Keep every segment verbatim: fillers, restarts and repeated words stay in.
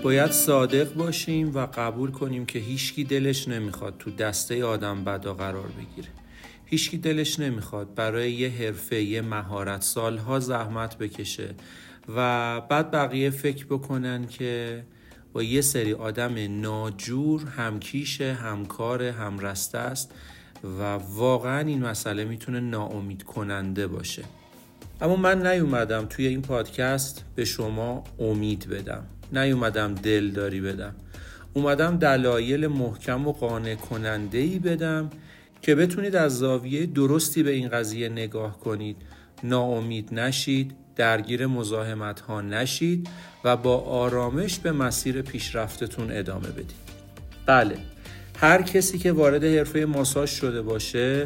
باید صادق باشیم و قبول کنیم که هیچکی دلش نمیخواد تو دسته آدم بدا قرار بگیره. هیچکی دلش نمیخواد برای یه حرفه، یه مهارت سالها زحمت بکشه و بعد بقیه فکر بکنن که با یه سری آدم ناجور همکیشه، همکاره، همرسته است و واقعا این مسئله میتونه ناامید کننده باشه. اما من نیومدم توی این پادکست به شما امید بدم، نیومدم دلداری بدم، اومدم دلایل محکم و قانع کننده‌ای بدم که بتونید از زاویه درستی به این قضیه نگاه کنید، ناامید نشید، درگیر مزاحمت ها نشید و با آرامش به مسیر پیشرفتتون ادامه بدید. بله، هر کسی که وارد حرفه ماساژ شده باشه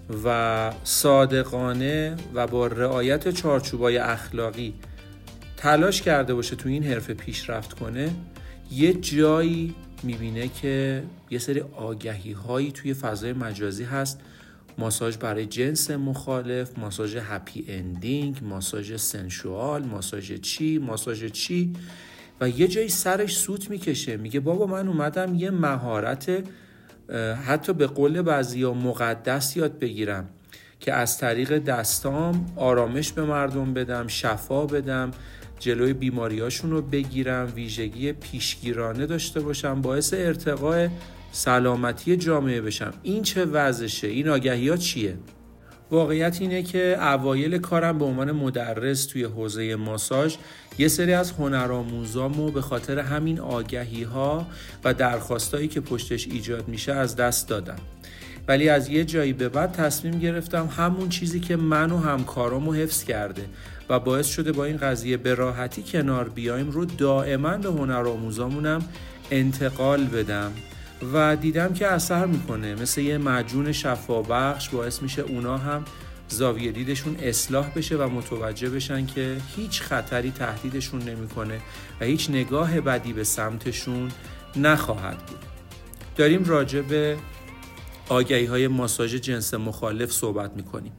و صادقانه و با رعایت چارچوبای اخلاقی تلاش کرده باشه تو این حرفه پیشرفت کنه، یه جایی میبینه که یه سری آگهی هایی توی فضای مجازی هست. ماساژ برای جنس مخالف، ماساژ هپی اندینگ، ماساژ سنشوال، ماساژ چی، ماساژ چی و یه جایی سرش سوت میکشه، میگه بابا من اومدم یه مهارت حتی به قول بعضیا مقدس یاد بگیرم که از طریق دستام آرامش به مردم بدم، شفا بدم، جلوی بیماریاشون رو بگیرم، ویژگی پیشگیرانه داشته باشم، باعث ارتقاء سلامتی جامعه بشم. این چه وضعشه؟ این آگهی ها چیه؟ واقعیت اینه که اوایل کارم به عنوان مدرس توی حوزه ماساژ یه سری از هنرآموزامو به خاطر همین آگهی ها و درخواستایی که پشتش ایجاد میشه از دست دادم. ولی از یه جایی به بعد تصمیم گرفتم همون چیزی که من و همکارامو حفظ کرده و باعث شده با این قضیه به راحتی کنار بیایم رو دائما به هنرآموزامونم انتقال بدم و دیدم که اثر میکنه. مثل یه معجون شفابخش باعث میشه اونا هم زاویه دیدشون اصلاح بشه و متوجه بشن که هیچ خطری تهدیدشون نمیکنه و هیچ نگاه بدی به سمتشون نخواهد بود. داریم راجع به آگهی های ماساژ جنس مخالف صحبت میکنیم.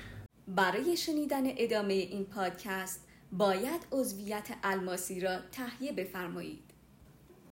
برای شنیدن ادامه این پادکست باید عضویت الماسی را تهیه بفرمایید.